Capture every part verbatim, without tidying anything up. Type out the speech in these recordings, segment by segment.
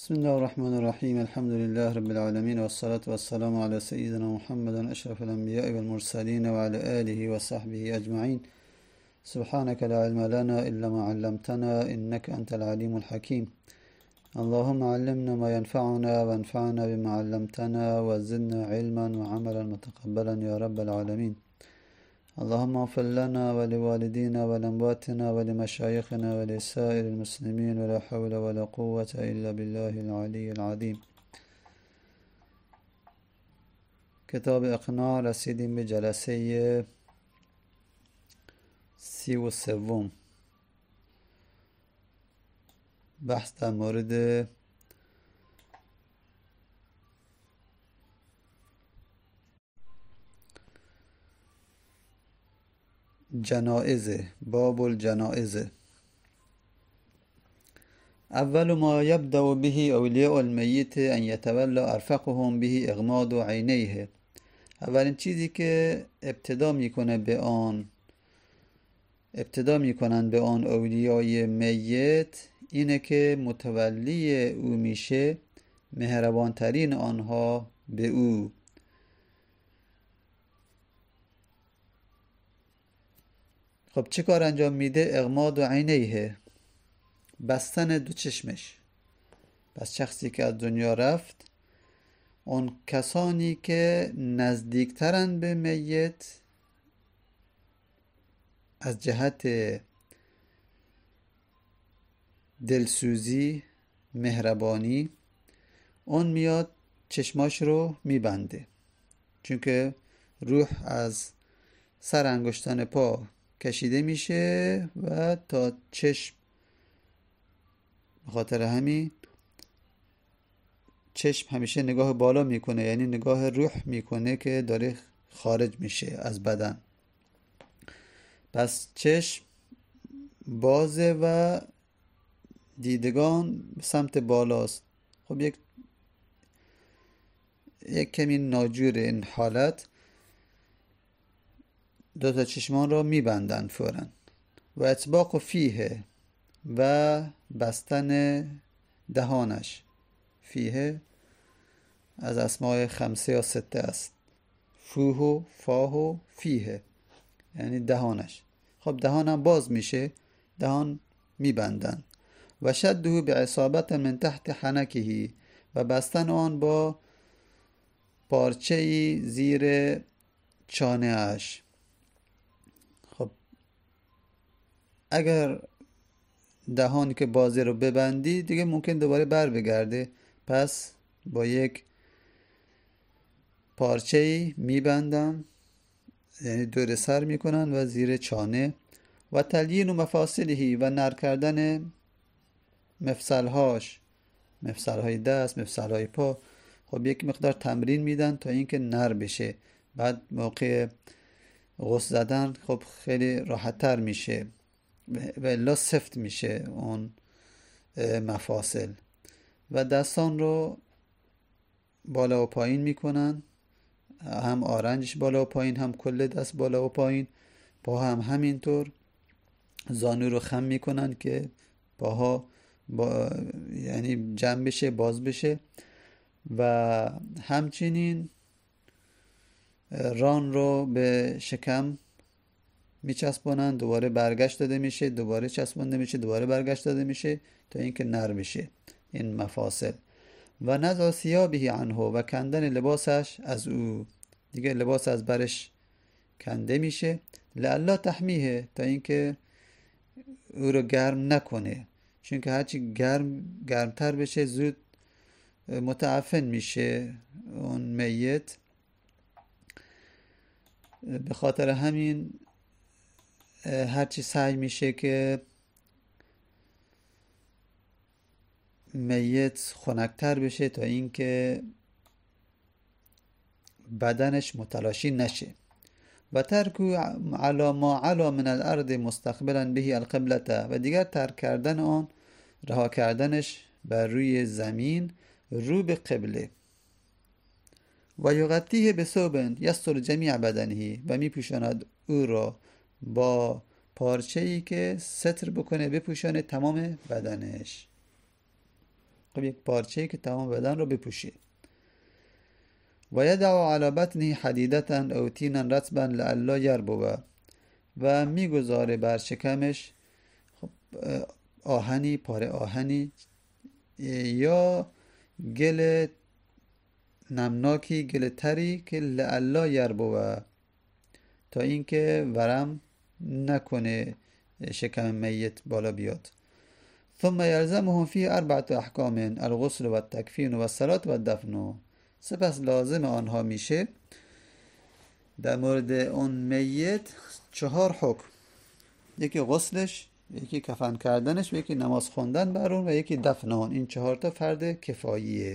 بسم الله الرحمن الرحيم الحمد لله رب العالمين والصلاة والسلام على سيدنا محمد أشرف الأنبياء والمرسلين وعلى آله وصحبه أجمعين. سبحانك لا علم لنا إلا ما علمتنا إنك أنت العليم الحكيم. اللهم علمنا ما ينفعنا وانفعنا بما علمتنا وزدنا علما وعملا متقبلا يا رب العالمين. اللهم اغفر لنا ولوالدينا ولأمواتنا ولمشايخنا ولسائر المسلمين ولا حول ولا قوة إلا بالله العلي العظيم. کتاب اقناع رسیدیم به جلسه سی و سوم. بحث در مورد جنائزه، باب الجنائزه. اول ما يبدأ به اولیاء المیت ان یتولى ارفقهم به اغماض عینیه. اولین چیزی که ابتدا میکنه به آن ابتدا میکنن به آن اولیای میت اینه که متولی او میشه مهربانترین آنها به او. خب چه کار انجام میده؟ اغماض عینیه، بستن دو چشمش. پس شخصی که از دنیا رفت، اون کسانی که نزدیکترن به میت از جهت دلسوزی، مهربانی، اون میاد چشماش رو میبنده، چون که روح از سر انگشتان پا کشیده میشه و تا چشم. به خاطر همین چشم همیشه نگاه بالا میکنه، یعنی نگاه روح میکنه که داره خارج میشه از بدن. پس چشم بازه و دیدگان سمت بالاست. خب یک یک کمی ناجور این حالت، دو تا چشمان را میبندن فوراً. و اطباق فیه، و بستن دهانش. فیه از اسماء خمسه یا سته است. فوه، فاه، فیه، یعنی دهانش. خب دهانم باز میشه، دهان میبندن. و شده به اصابت من تحت حنکهی، و بستن آن با پارچه‌ای زیر چانه اش. خب اگر دهانی که بازه رو ببندی دیگه ممکن دوباره بر بگرده، پس با یک پارچه‌ای میبندن، یعنی دور سر میکنن و زیر چانه. و تلین و مفاصلهی، و نر کردن مفصلهاش، مفصلهای دست، مفصلهای پا. خب یک مقدار تمرین میدن تا اینکه نر بشه. بعد موقع غسل زدن خب خیلی راحت تر میشه و الا سفت میشه اون مفاصل. و دستان رو بالا و پایین میکنن، هم آرنجش بالا و پایین، هم کل دست بالا و پایین. پا هم همینطور. زانو رو خم میکنن که پاها با یعنی جمع بشه، باز بشه. و همچنین ران رو به شکم میچسبونن، دوباره برگشت داده میشه، دوباره چسبونده میشه، دوباره برگشت داده میشه تا اینکه نرم بشه این مفاصل. و نزع ثیابه عنه، و کندن لباسش از او. دیگه لباس از برش کنده میشه. لئلا تحمیه، تا اینکه او رو گرم نکنه، چون که هرچی گرم گرمتر بشه زود متعفن میشه اون میت. به خاطر همین هرچی سعی میشه که میت خنک‌تر بشه تا اینکه بدنش متلاشی نشه. و ترکو علی ما علی من الارض مستقبلا به القبلة، و دیگر ترک کردن آن، رها کردنش بر روی زمین رو به قبله. و یغطیه به ثوب یستر جمیع بدنه، و میپوشاند او را با پارچه‌ای که ستر بکنه، بپوشانه تمام بدنش. خب یک پارچه‌ای که تمام بدن رو بپوشه. و یدع علی بطنه حدیدة او طینا رطبا لئلا یربو، و میگذاره بر شکمش خب آهنی، پاره آهنی یا گل نمناکی، گل تری که لئلا یربو، تا اینکه ورم نکنه شکم میت بالا بیاد. ثم یلزمهم فیه اربعة احکام الغسل و التکفین و الصلاة و الدفن. سپس لازم آنها میشه در مورد اون میت چهار حکم، یکی غسلش، یکی کفن کردنش، و یکی نماز خوندن بر اون، و یکی دفن اون. این چهار تا فرض کفاییه.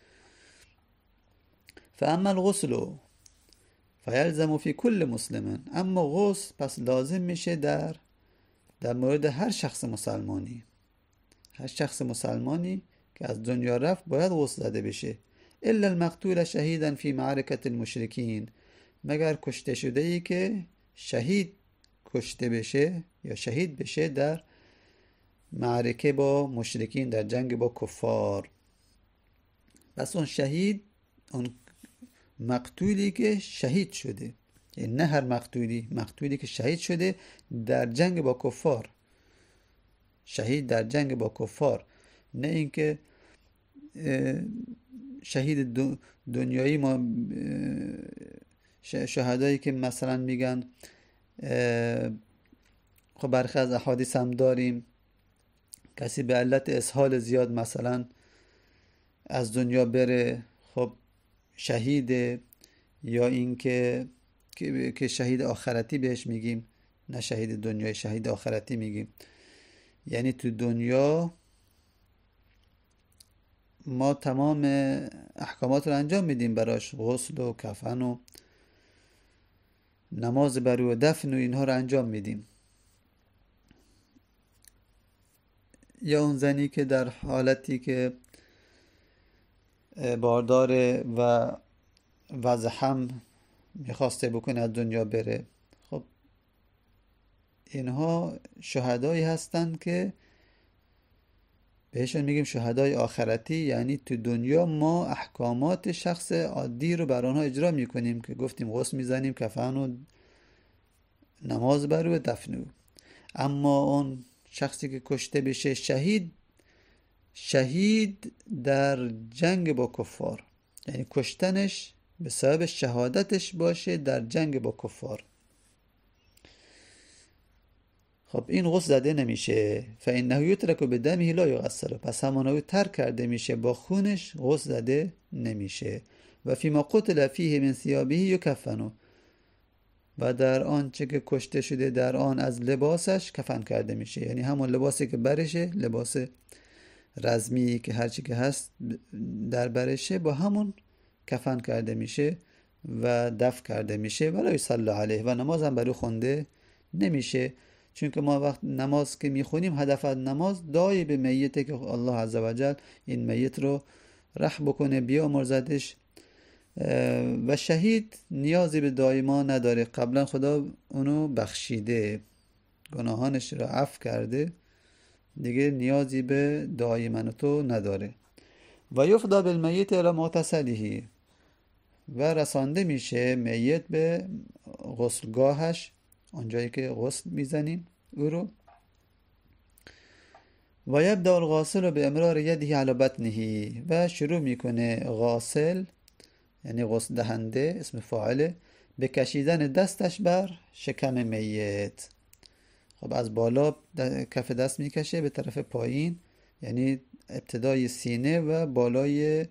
فاما الغسل فیلزم فی کل مسلم، اما غسل پس لازم میشه در در مورد هر شخص مسلمانی. هر شخص مسلمانی که از دنیا رفت باید غسل زده بشه. الا المقتول شهیدا فی معرکة المشرکین، مگر کشته شده ای که شهید کشته بشه یا شهید بشه در معرکه با مشرکین، در جنگ با کفار. پس اون شهید، اون مقتولی که شهید شده، یعنی نه هر مقتولی، مقتولی که شهید شده در جنگ با کفار، شهید در جنگ با کفار، نه اینکه شهید دنیایی. ما شهدایی که مثلا میگن، خب برخی از احادیث هم داریم، کسی به علت اسهال زیاد مثلا از دنیا بره، خب شهیده، یا اینکه که شهید آخرتی بهش میگیم، نه شهید دنیای، شهید آخرتی میگیم. یعنی تو دنیا ما تمام احکامات رو انجام میدیم براش، غسل و کفن و نماز بر او و دفن و اینها رو انجام میدیم. یا اون زنی که در حالتی که بارداره و وضع هم میخواسته بکنه از دنیا بره، خب اینها شهدایی هستند که بهشون میگیم شهدای آخرتی. یعنی تو دنیا ما احکامات شخص عادی رو بر آنها اجرا میکنیم که گفتیم غسل میزنیم، کفن و نماز بر او، دفن او. اما اون شخصی که کشته بشه شهید، شهید در جنگ با کفار، یعنی کشتنش به سبب شهادتش باشه در جنگ با کفار، خب این غسل زده نمیشه. فانه یترک بدمه لا یغسل، پس همانو ترک کرده میشه، با خونش غسل زده نمیشه. و فیما قتل فیه من ثیابه یکفن، و در آنچه که کشته شده در آن از لباسش کفن کرده میشه. یعنی همون لباسی که برشه، لباس رزمی که هرچی که هست در برشه، با همون کفن کرده میشه و دفن کرده میشه. ولا یصلی علیه، و نماز هم برای خونده نمیشه. چون که ما وقت نماز که میخونیم، هدف از نماز دعای به میته که الله عزوجل این میت رو رحم بکنه، بیامرزدش. و شهید نیازی به دعای ما نداره، قبلا خدا اونو بخشیده، گناهانش رو عفو کرده، دیگه نیازی به دعای من و تو نداره. و یفضى بالمیت الی مغتسله، و رسانده میشه میت به غسلگاهش، اونجایی که غسل میزنیم او رو. و یبدأ الغاسل به امرار یده علی بطنه، و شروع میکنه غاسل، یعنی غسل دهنده اسم فاعله، به کشیدن دستش بر شکم میت. خب از بالا کف دست میکشه به طرف پایین، یعنی ابتدای سینه و بالای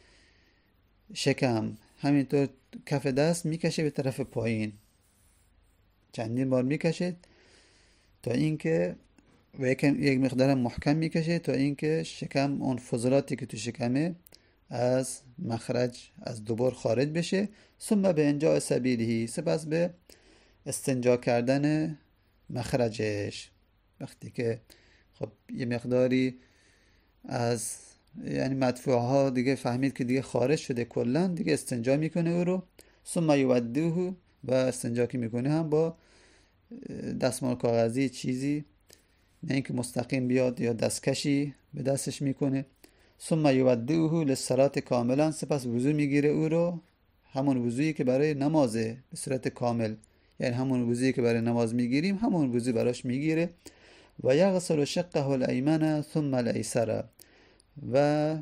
شکم، همینطور کف دست میکشه به طرف پایین، چندین بار میکشه تا اینکه و یک مقدار محکم میکشه تا اینکه شکم، اون فضلاتی که تو شکمه از مخرج، از دوبار خارج بشه. ثم به انجاء سبیله، سپس به استنجا کردن مخرجش. وقتی که خب یه مقداری از یعنی مدفوع ها دیگه فهمید که دیگه خارج شده کلا، دیگه استنجا میکنه او رو. ثم یودیه، و استنجا که میکنه هم با دستمال کاغذی چیزی، نه اینکه مستقیم بیاد، یا دستکشی به دستش میکنه. ثم یودعه للصلاة کاملا، سپس وضو میگیره او رو، همون وضویی که برای نمازه به صورت کامل، یعنی همون وضویی که برای نماز میگیریم همون وضو براش میگیره. و یغسل شقه الایمن ثم الایسر، و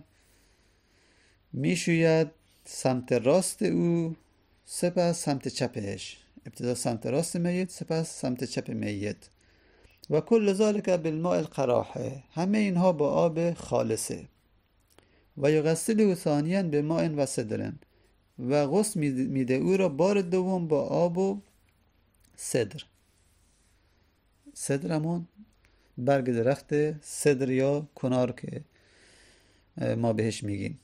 میشوید سمت راست او سپس سمت چپش، ابتدا سمت راست میت سپس سمت چپ میت. و کل ذلك بالماء القراحه، همه اینها با آب خالصه. و یغسله ثانیا به ماء و سدر، و غسل میده او را بار دوم با آب و سدر. سدر همون برگ درخت سدر یا کنار که ما بهش میگیم.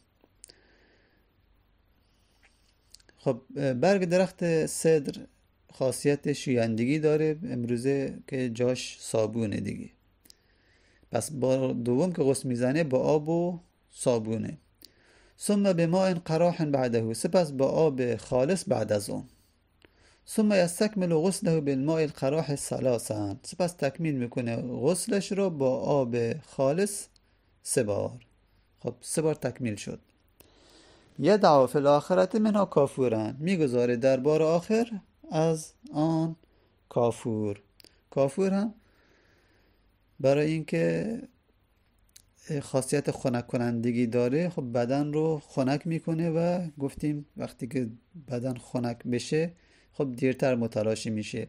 خب برگ درخت سدر خاصیت شویندگی داره، امروزه که جاش صابونه دیگه. پس بار دوم که غسل میزنه با آب و صابونه. ثم به ماء قراح بعده، سپس با آب خالص بعد از اون. ثم یستکمل غسله بالماء القراح ثلاثا، سپس تکمیل میکنه غسلش رو با آب خالص سه بار. خب سه بار تکمیل شد. یدعو فی الاخرت منها کافورن، میگذاره در بار آخر از آن کافور. کافور هم برای اینکه خاصیت خنک کنندگی داره، خب بدن رو خنک میکنه و گفتیم وقتی که بدن خنک بشه خب دیرتر متلاشی میشه.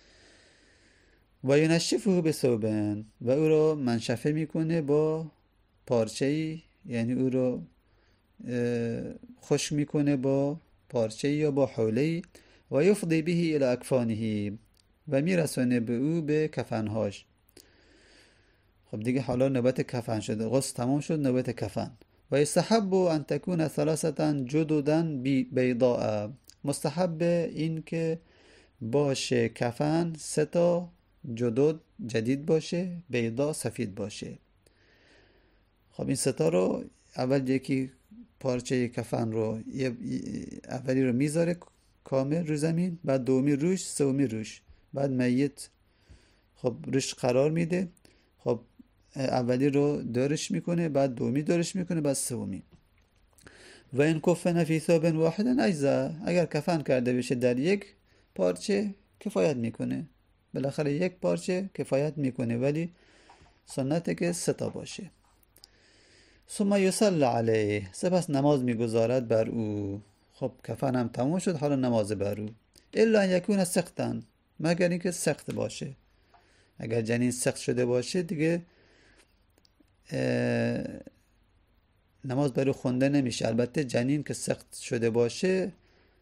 و ینشفه بثوبن، و او رو منشفه میکنه با پارچه‌ای، یعنی او رو خشک میکنه با پارچه‌ای یا با حوله‌ای. و یفضی به الی اکفانه، و میرسونه به او به کفنهاش. خب دیگه حالا نوبت کفن شده، غسل تمام شد، نوبت کفن. و یستحب ان تکون ثلاثه جددا بیضاء، مستحب این که باشه کفن سه تا جدد جدید باشه، بیضاء سفید باشه. خب این سه تا رو اول یکی پارچه کفن رو اولی رو میذاره کامل رو زمین، بعد دومی روش، سومی روش، بعد میت خب روش قرار میده. خب اولی رو دارش میکنه، بعد دومی دارش میکنه، بعد سومی. و این کفن فی ثوب واحد اجزا، اگر کفن کرده بشه در یک پارچه کفایت میکنه. بالاخره یک پارچه کفایت میکنه، ولی سنته که سه تا باشه. ثم یصلی علیه، سپس نماز میگذارد بر او. خب کفن هم تموم شد، حالا نماز بر او. الا ان یکون سقطا، مگر اینکه سخت باشه. اگر جنین سخت شده باشه دیگه نماز برای خونده نمیشه. البته جنین که سخت شده باشه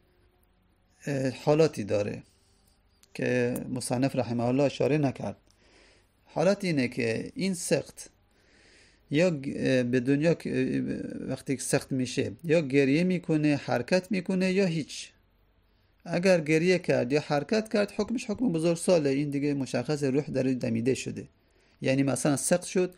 حالاتی داره که مصنف رحمه الله اشاره نکرد. حالت اینه که این سخت یا به دنیا وقتی سخت میشه یا گریه میکنه، حرکت میکنه، یا هیچ. اگر گریه کرد یا حرکت کرد حکمش حکم بزرگساله، این دیگه مشخص روح در دمیده شده. یعنی مثلا سخت شد،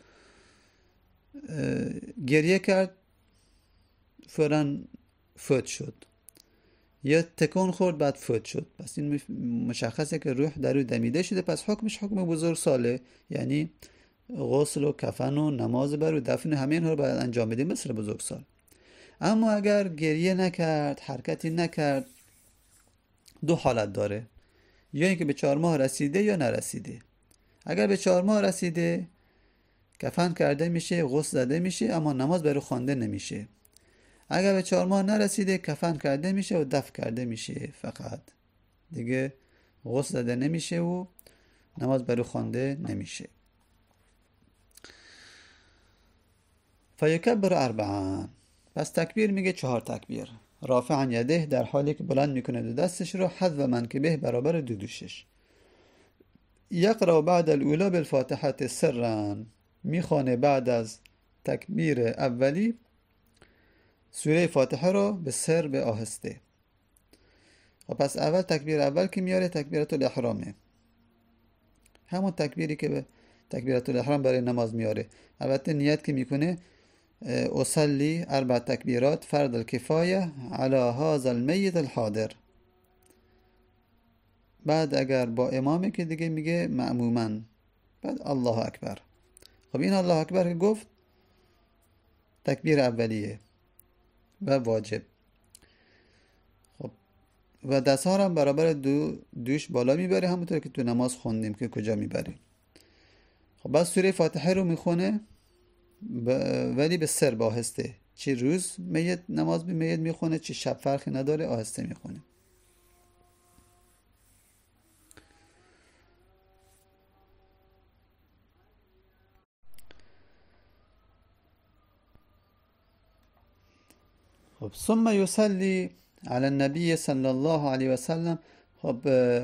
گریه کرد، فوراً فوت شد، یا تکون خورد بعد فوت شد، پس این مشخصه که روح در او دمیده شده، پس حکمش حکم بزرگساله. یعنی غسل و کفن و نماز بر و دفن همه اینها رو باید انجام بدیم مثل بزرگسال. اما اگر گریه نکرد، حرکتی نکرد، دو حالت داره، یا اینکه به چهار ماه رسیده یا نرسیده. اگر به چهار ماه رسیده کفن کرده میشه، غسل زده میشه، اما نماز برای خوانده نمیشه. اگر به چهار ماه نرسیده کفن کرده میشه و دفن کرده میشه، فقط دیگه غسل زده نمیشه و نماز برای خوانده نمیشه. فیکبر اربعا، پس تکبیر میگه چهار تکبیر. رافعا یده، در حالی که بلند میکنه دو دستش رو، حذو منکبه، برابر دو دوشش. یقرأ بعد الاولا بالفاتحه سرا، میخوانه بعد از تکبیر اولی سوره فاتحه رو به سر، به آهسته. و پس اول تکبیر اول که میاره تکبیرت الاحرامه، همون تکبیری که به تکبیرت الاحرام برای نماز میاره. البته نیت که میکنه اصلی اربع تکبیرات فرض الکفایه علی هذا المیت الحاضر. بعد اگر با امامه که دیگه میگه مأمومن، بعد الله اکبر. خب این الله اکبر که گفت تکبیر اولیه و واجب. خب و دست ها هم برابر دو دوش بالا میبری، همونطور که تو نماز خوندیم که کجا میبری. خب بعد سوره فاتحه رو میخونه ب... ولی به سر با آهسته. چه روز میت نماز به میت میخونه، چه شب، فرقی نداره، آهسته میخونه. خب ثم یصلی علی النبی صلی الله علیه و سلم. خب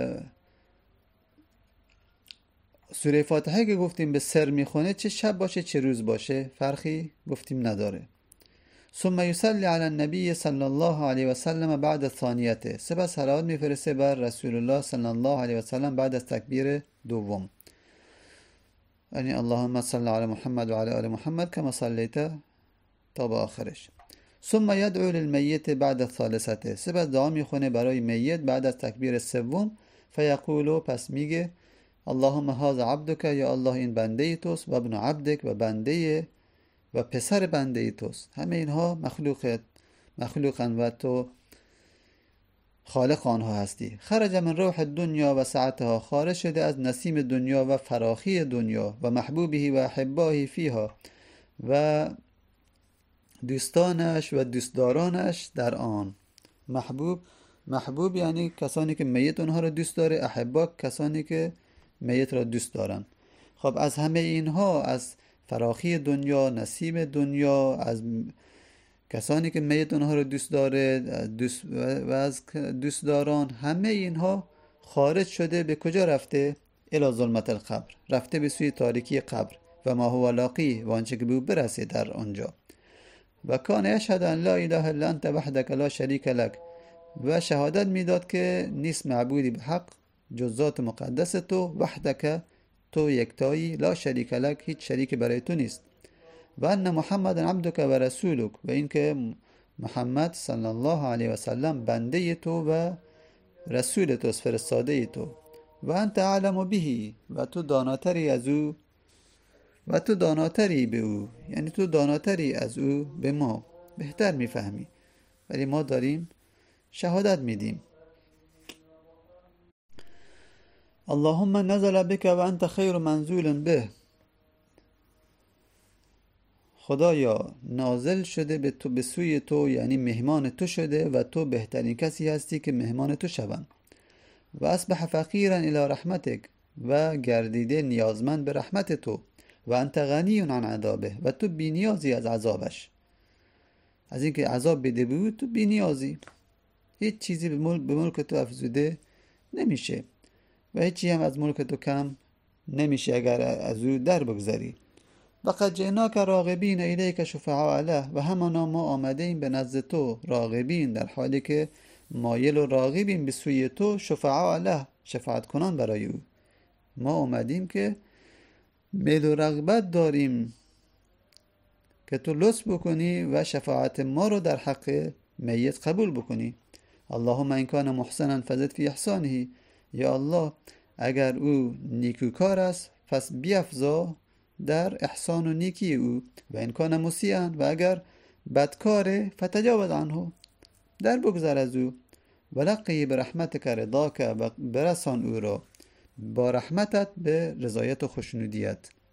سوره فاتحه که گفتیم به سر میخونه، چه شب باشه چه روز باشه فرقی گفتیم نداره. ثم یصلی علی النبی صلی الله علیه و سلم بعد ثانیته. سپس صلوات میفرسته بر رسول الله صلی الله علیه و سلم بعد از تکبیر دوم، یعنی اللهم صل علی محمد و علی آل محمد کما صلیت تا به آخرش. ثم یدعو للمیت بعد الثالثه. سپس دعا میخونه برای میت بعد از تکبیر سوم. فیقولو، پس میگه اللهم هذا عبدک، یا الله این بنده توست، و ابن عبدک، و بنده و پسر بنده توست. همه اینها مخلوقت مخلوقن و تو خالق آنها هستی. خرج من روح الدنیا و سعتها. خارج شده از نسیم دنیا و فراخی دنیا، و محبوبه و احباه فیها، و دوستانش و دوستدارانش در آن. محبوب محبوب یعنی کسانی که میت اونها را دوست داره، احبا کسانی که میت را دوست دارن. خب از همه اینها، از فراخی دنیا، نسیم دنیا، از کسانی که میت اونها را دوست داره دوست و از دوستداران، همه اینها خارج شده. به کجا رفته؟ الی ظلمت القبر. رفته به سوی تاریکی قبر. و ما هو لاقی، و آنچه که به او برسه در آنجا. و کان یشهد ان لا اله الا انت وحدک لا شریک لک. و شهادت میداد که نیست معبودی به حق جز ذات مقدس تو، وحدک، تو یکتایی، لا شریک لک، هیچ شریک برای تو نیست. و ان محمد عبدک و رسولک، و اینکه محمد صلی الله علیه و سلم بنده تو و رسول تو، فرستاده تو. و انت اعلم به، و تو داناتری از او، و تو داناتری به او، یعنی تو داناتری از او به ما، بهتر میفهمی، ولی ما داریم شهادت میدیم. اللهم نزل بك و انت خیر منزول به. خدایا نازل شده به تو، به سوی تو، یعنی مهمان تو شده و تو بهترین کسی هستی که مهمان تو شوند. و اصبح فقیرا الی رحمتک، و گردیده نیازمند به رحمت تو. و انت غنی عن عذابه، و تو بی نیازی از عذابش، از اینکه عذاب بده بود تو بی نیازی. هیچ چیزی به ملک, به ملک تو افزوده نمیشه و هیچی هم از ملک تو کم نمیشه اگر از او در بگذری. وقد جئناک راغبین الیک شفعاء علیه. و همانا ما آمده ایم به نزد تو راغبین، در حالی که مایل و راغبیم به سوی تو، شفعاء علیه، شفاعت کنان برای او. ما آمدیم که میل و رغبت داریم که تو لطف بکنی و شفاعت ما رو در حق میت قبول بکنی. اللهم ان کان محسنا فزد فی احسانه. یا الله اگر او نیکوکار است پس بیفزا در احسان و نیکی او. و ان کان مسیئا، و اگر بدکاره فتجاوز عنه، در بگذر از او. ولقی برحمتک رضاک، و برسان او را با رحمتت به رضایت و خوشنودیت.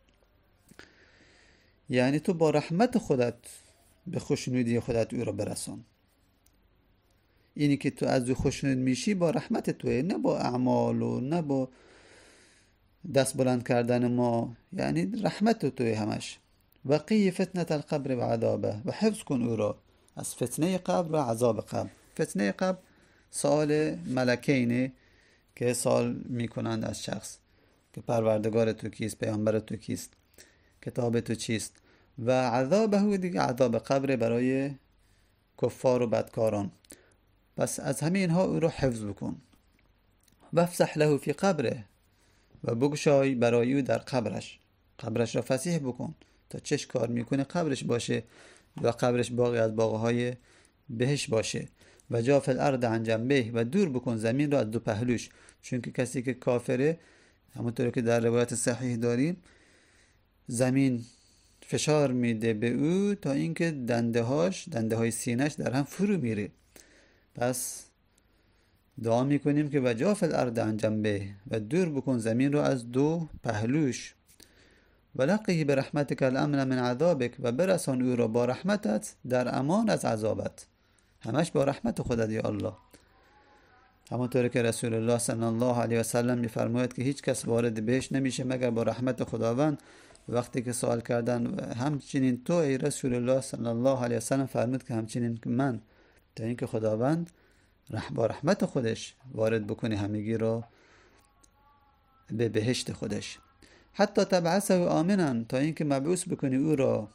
یعنی تو با رحمت خودت به خوشنودی خودت او را برسان. اینی که تو از او خوشنود میشی با رحمت توه، نه با اعمال و نه با دست بلند کردن ما، یعنی رحمت توه همش. وقی فتنة القبر و عذابه، و حفظ کن او را از فتنه قبر و عذاب قبر. فتنه قبر سؤال ملکینه که سوال میکنند از شخص که پروردگار تو کیست، پیامبر تو کیست، کتاب تو چیست. و عذابه دیگه عذاب قبر برای کفار و بدکاران. پس از همه اینها او رو حفظ بکن. و افسح له فی قبره، و بگشای برای او در قبرش، قبرش را فسیح بکن تا چش کار میکنه قبرش باشه و قبرش باقی از باغهای بهش باشه. و جا فی الارض عن جنبه، و دور بکن زمین را از دو پهلوش، چون که کسی که کافره، همونطور که در روایت صحیح داریم، زمین فشار میده به او تا اینکه دنده هاش دنده های سینهش در هم فرو میره. پس دعا میکنیم که وجاف الارض عن جنبه، و دور بکن زمین رو از دو پهلوش. ولقه برحمتک الامن من عذابک، و برسان او را با رحمتت در امان از عذابت. همش با رحمت خودت یا الله. همونطور که رسول الله صلی الله علیه و سلم میفرماید که هیچ کس وارد بهشت نمیشه مگر با رحمت خداوند. وقتی که سوال کردن همچنین تو ای رسول الله صلی الله علیه و سلم، فرمود که همچنین که من، تا اینکه خداوند با رحمت خودش وارد بکنه همگی را به بهشت خودش. حتی تبعثه آمنا، تا اینکه مبعوث بکنی او را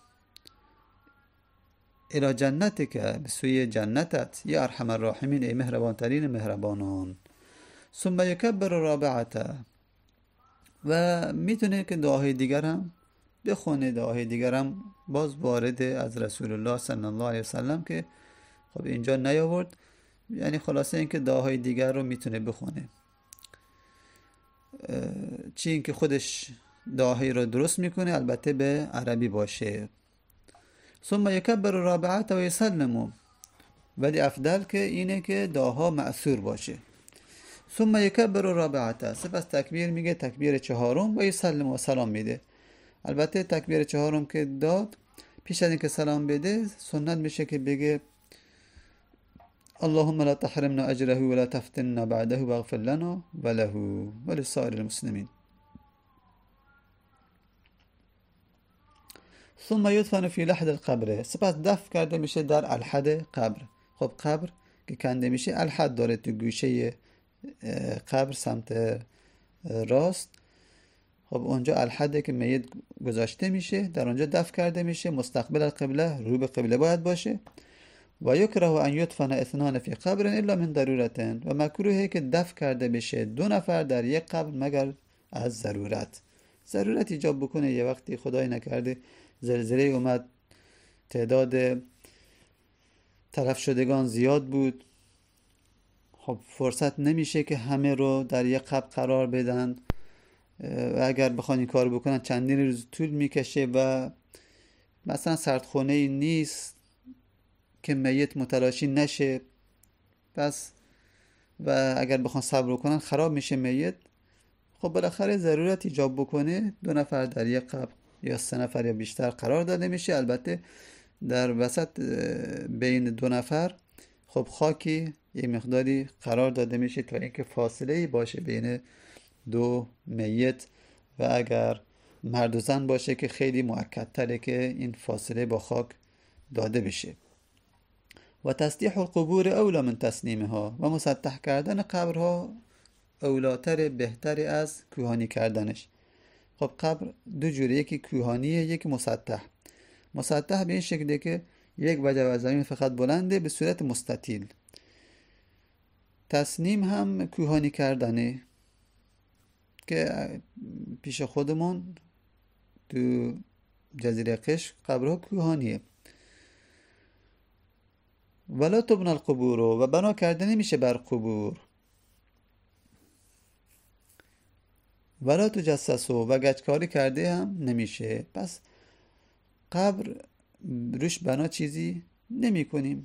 الى جنتک، به سوی جنتت، یا ارحم الراحمین، ای مهربان ترین مهربانان. ثم یکبر رابعته، و میتونه که دعاهای دیگر هم بخونه. دعاهای دیگر هم باز وارد از رسول الله صلی الله علیه وسلم که خب اینجا نیاورد، یعنی خلاصه این که دعاهای دیگر رو میتونه بخونه. چی این که خودش دعاهایی رو درست میکنه، البته به عربی باشه. ثم یکبر رابعته و یسلمو، ولی افضل که اینه که دعاها مأثور باشه. ثم یکبر رابعته، سپس تکبیر میگه، تکبیر چهارم، و یسلم، و سلام میده. البته تکبیر چهارم که داد، پیش از اینکه سلام بده سنت میشه که بگه اللهم لا تحرمنا اجره ولا تفتنا بعده واغفر لنا وله ولسائر المسلمین. ثم یدفن فی لحد القبر، سپس دفن کرده میشه در الحد قبر. خب قبر که کنده میشه، الحد داره تو گوشه قبر سمت راست. خب اونجا الحده که میت گذاشته میشه، در اونجا دفن کرده میشه. مستقبل القبله، رو به قبله باید باشه. و یکره ان یدفن اثنان فی قبر الا من ضرورتن، و مکروهه که دفن کرده بشه دو نفر در یک قبر مگر از ضرورت. ضرورت ایجاب بکنه. یه وقتی خدای نکرده زلزله اومد، تعداد تلف شدگان زیاد بود، خب فرصت نمیشه که همه رو در یک قبر قرار بدن، و اگر بخوان این کار بکنن چندین روز طول میکشه، و مثلا سردخونه ای نیست که میت متلاشی نشه. پس و اگر بخوان صبر کنن خراب میشه میت. خب بالاخره ضرورت ایجاب بکنه دو نفر در یک قبر یا سه نفر یا بیشتر قرار داده میشه. البته در وسط بین دو نفر خب خاکی یه مقداری قرار داده میشه تا اینکه فاصله باشه بین دو میت، و اگر مرد و زن باشه که خیلی مؤکدتره که این فاصله با خاک داده بشه. و تسطیح القبور اولا من تسنیمها، و مسطح کردن قبرها اولاتر، بهتر از کوهانی کردنش. خب قبر دو جوره، یکی کوهانیه یکی مسطح. مسطح به این شکله که یک وجه از زمین فقط بلنده به صورت مستطیل. تسنیم هم کوهانی کردنه که پیش خودمون تو جزیره قشم قبرها کوهانیه. ولا تبنى القبور، و بنا کرده نمیشه بر قبور. ولا تجسسوا، و گچکاری کرده هم نمیشه. پس قبر روش بنا چیزی نمی کنیم.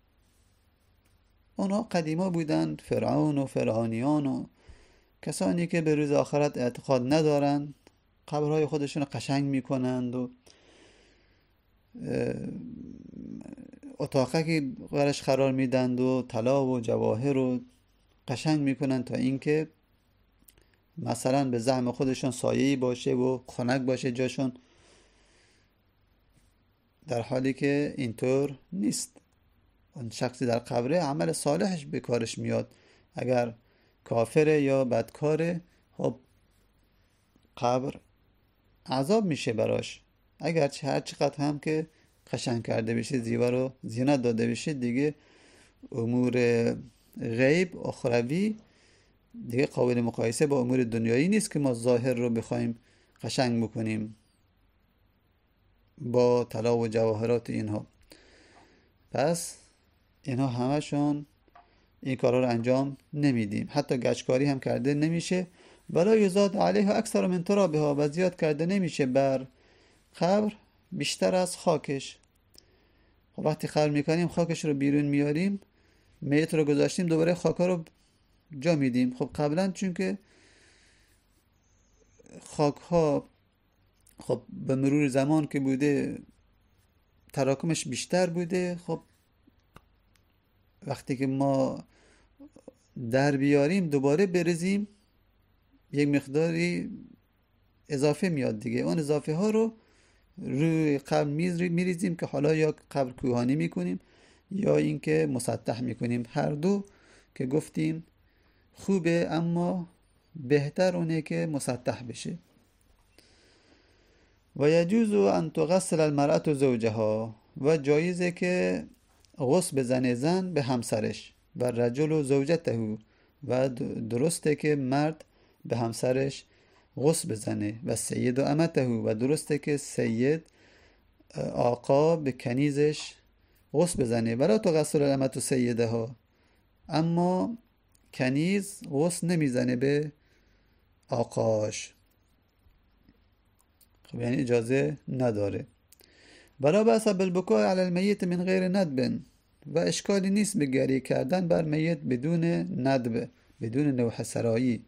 اونا قدیما بودن، فرعون و فرعونیان و کسانی که به روز آخرت اعتقاد ندارن، قبرهای خودشون رو قشنگ میکنند و اتاقه که برش قرار میدند و طلا و جواهر رو قشنگ میکنن تا اینکه مثلا به زعم خودشون سایه‌ای باشه و خنک باشه جاشون، در حالی که اینطور نیست. اون شخصی در قبره عمل صالحش به کارش میاد. اگر کافره یا بدکاره، خب قبر عذاب میشه براش. اگر چه هر چقدر هم که قشنگ کرده بشه، زیور و زینت داده بشه، دیگه امور غیب اخروی دیگه قابل مقایسه با امور دنیایی نیست که ما ظاهر رو بخوایم قشنگ بکنیم با طلا و جواهرات اینها. پس اینها همشون این کارا رو انجام نمیدیم. حتی گچکاری هم کرده نمیشه. ولا یزاد علیه اکثر من ترابها، و زیاد کرده نمیشه بر قبر بیشتر از خاکش. خب وقتی خلع میکنیم خاکش رو بیرون میاریم، میت رو گذاشتیم، دوباره خاکا رو جا میدیم. خب قبلا چون که خاک ها خب به مرور زمان که بوده تراکمش بیشتر بوده، خب وقتی که ما در بیاریم دوباره بریزیم یک مقداری اضافه میاد دیگه. اون اضافه ها رو روی قبر میریزیم که حالا یا قبر کوهانی میکنیم یا اینکه مسطح میکنیم. هر دو که گفتیم خوبه، اما بهتر اونه که مسطح بشه. و یجوز ان تغسل المرأة زوجها، و جایزه که غسل بزنه زن به همسرش، و رجل و زوجته، و درسته که مرد به همسرش غسل بزنه، و سید و امته، و درسته که سید آقا به کنیزش غسل بزنه. ولا تغسل الامة سیدها، اما کنیز غسل نمیزنه به آقاش، خب یعنی اجازه نداره. ولا بأس بالبکاء علی المیت من غیر ندب، و اشکالی نیست به گریه کردن بر میت بدون ندب، بدون نوح سرایی.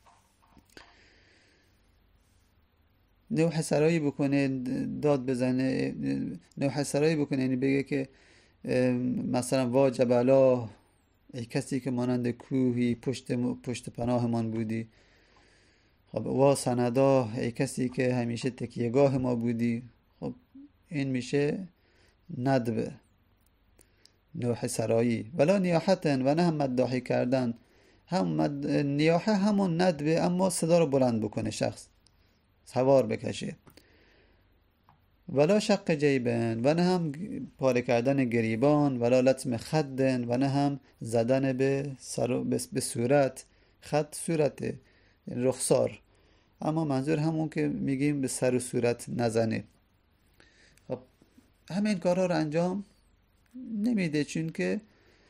نوح سرایی بکنه، داد بزنه، نوح سرایی بکنه یعنی بگه که مثلا وا جبلا، ای کسی که مانند کوهی پشت پشت پناه من بودی. خب وا سندا، ای کسی که همیشه تکیهگاه ما بودی. خب این میشه ندب، نوح سرایی. ولا نیاحتن، و نه هم مداحی کردن. هم مد... نیاحه همون ندبه، اما صدا رو بلند بکنه، شخص سوار بکشه. ولا شق جیبن، و نه هم پاره کردن گریبان. ولا لطم خدن، و نه هم زدن به سر به صورت. خد صورته، یعنی رخسار، اما منظور همون که میگیم به سر و صورت نزنه. خب همین کارها رو انجام نمیده، چون که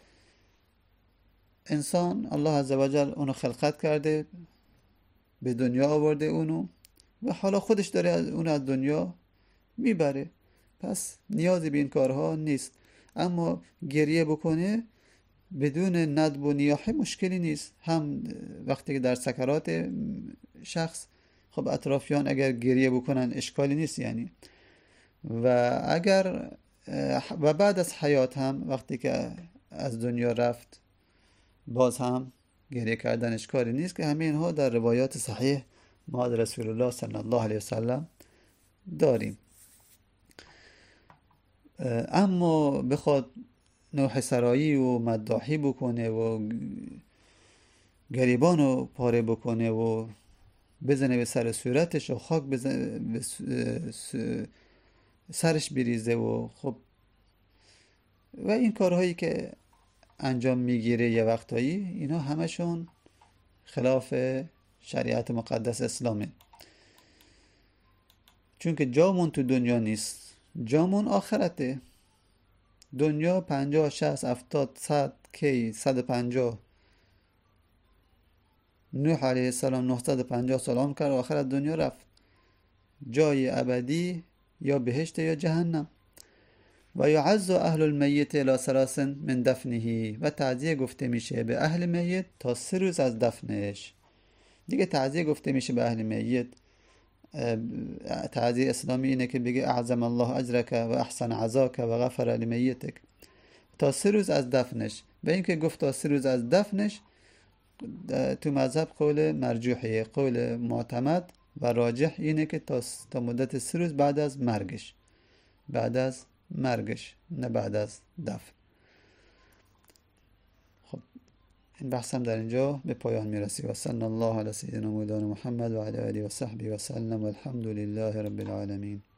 انسان الله عزوجل اونو خلقت کرده، به دنیا آورده اونو، و حالا خودش داره اونو از دنیا میبره، پس نیازی به این کارها نیست. اما گریه بکنه بدون ندب و نیاحه مشکلی نیست. هم وقتی که در سکرات شخص، خب اطرافیان اگر گریه بکنن اشکالی نیست یعنی. و اگر و بعد از حیات هم وقتی که از دنیا رفت باز هم گریه کردن اشکالی نیست، که همه اینها در روایات صحیح ما از رسول الله صلی الله علیه وسلم داریم. اما بخواد نوح سرایی و مداحی بکنه و گریبانو پاره بکنه و بزنه به سر صورتش و خاک بزنه به سرش بریزه و خب و این کارهایی که انجام میگیره یه وقتایی، اینا همشون خلاف شریعت مقدس اسلامه. چون که جامون تو دنیا نیست، جامون آخرته. دنیا پنجاه شصت هفتاد صد کی صد و پنجاه، نوح علیه السلام نهصد و پنجاه سال عمر کرد و آخرت دنیا رفت. جای ابدی یا بهشت یا جهنم. و یعز اهل المیت الی ثلاث من دفنه، و تعزیه گفته میشه به اهل میت تا سه روز از دفنش. دیگه تعزیه گفته میشه به اهل میت، تعزیه اسلامی اینه که بگه اعظم الله اجرک و احسن عزاک و غفر لمیتک، تا سه روز از دفنش. و این که گفت تا سه روز از دفنش تو مذهب قول مرجوحیه، قول معتمد و راجح اینه که تا تا مدت سه روز بعد از مرگش، بعد از مرگش، نه بعد از دفن. خب این بحثم در اینجا به پایان میرسی. و صلی الله علی سیدنا مولانا محمد و علی آله و صحبه و سلم و الحمد لله رب العالمین.